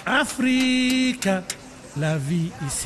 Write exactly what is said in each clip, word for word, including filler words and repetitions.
Afrique, la vie ici.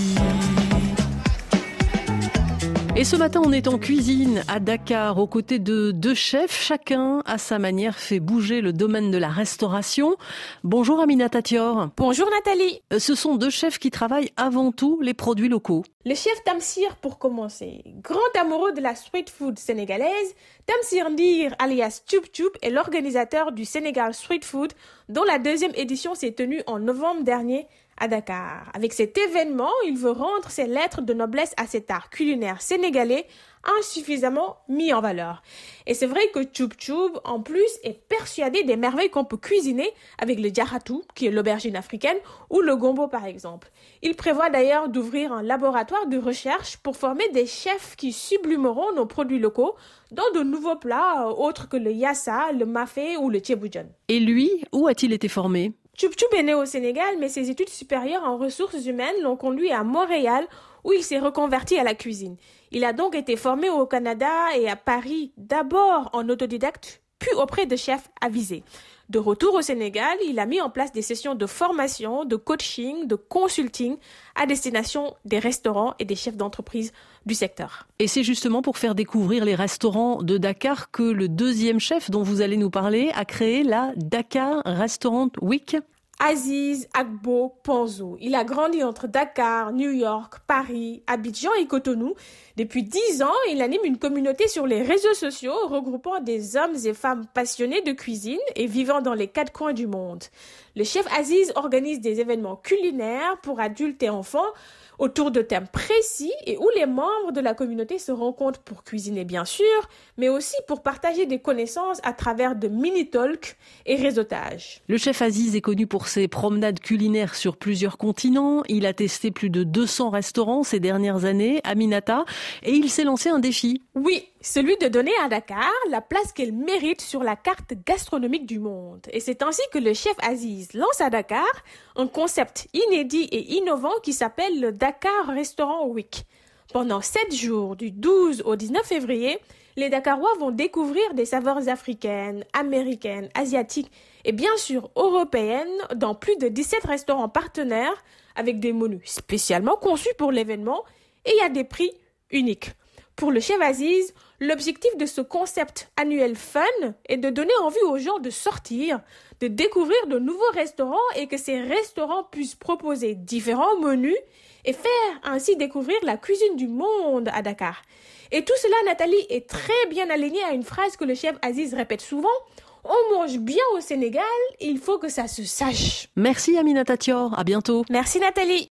Et ce matin, on est en cuisine à Dakar, aux côtés de deux chefs. Chacun, à sa manière, fait bouger le domaine de la restauration. Bonjour Aminata Thior. Bonjour Nathalie. Ce sont deux chefs qui travaillent avant tout les produits locaux. Le chef Tamsir, pour commencer, grand amoureux de la street food sénégalaise, Tamsir Ndir, alias Tchoub Tchoub, est l'organisateur du Sénégal Street Food, dont la deuxième édition s'est tenue en novembre dernier à Dakar. Avec cet événement, il veut rendre ses lettres de noblesse à cet art culinaire sénégalais insuffisamment mis en valeur. Et c'est vrai que Tchoub Tchoub, en plus, est persuadé des merveilles qu'on peut cuisiner avec le djaratou, qui est l'aubergine africaine, ou le gombo par exemple. Il prévoit d'ailleurs d'ouvrir un laboratoire de recherche pour former des chefs qui sublimeront nos produits locaux dans de nouveaux plats autres que le yassa, le mafé ou le tchéboujon. Et lui, où a-t-il été formé ? Tchoub Tchoub est né au Sénégal, mais ses études supérieures en ressources humaines l'ont conduit à Montréal, où il s'est reconverti à la cuisine. Il a donc été formé au Canada et à Paris, d'abord en autodidacte, puis auprès de chefs avisés. De retour au Sénégal, il a mis en place des sessions de formation, de coaching, de consulting à destination des restaurants et des chefs d'entreprise du secteur. Et c'est justement pour faire découvrir les restaurants de Dakar que le deuxième chef dont vous allez nous parler a créé la Dakar Restaurant Week. Aziz Agbo Ponzo. Il a grandi entre Dakar, New York, Paris, Abidjan et Cotonou. Depuis dix ans, il anime une communauté sur les réseaux sociaux regroupant des hommes et femmes passionnés de cuisine et vivant dans les quatre coins du monde. Le chef Aziz organise des événements culinaires pour adultes et enfants autour de thèmes précis et où les membres de la communauté se rencontrent pour cuisiner bien sûr, mais aussi pour partager des connaissances à travers de mini-talks et réseautages. Le chef Aziz est connu pour ses promenades culinaires sur plusieurs continents. Il a testé plus de deux cents restaurants ces dernières années, Aminata, et il s'est lancé un défi. Oui, celui de donner à Dakar la place qu'elle mérite sur la carte gastronomique du monde. Et c'est ainsi que le chef Aziz lance à Dakar un concept inédit et innovant qui s'appelle le Dakar Restaurant Week. Pendant sept jours, du douze au dix-neuf février, les Dakarois vont découvrir des saveurs africaines, américaines, asiatiques et bien sûr européennes dans plus de dix-sept restaurants partenaires avec des menus spécialement conçus pour l'événement et à des prix uniques. Pour le chef Aziz, l'objectif de ce concept annuel fun est de donner envie aux gens de sortir, de découvrir de nouveaux restaurants et que ces restaurants puissent proposer différents menus et faire ainsi découvrir la cuisine du monde à Dakar. Et tout cela, Nathalie, est très bien aligné à une phrase que le chef Aziz répète souvent. On mange bien au Sénégal, il faut que ça se sache. Merci Aminata Thior, à bientôt. Merci Nathalie.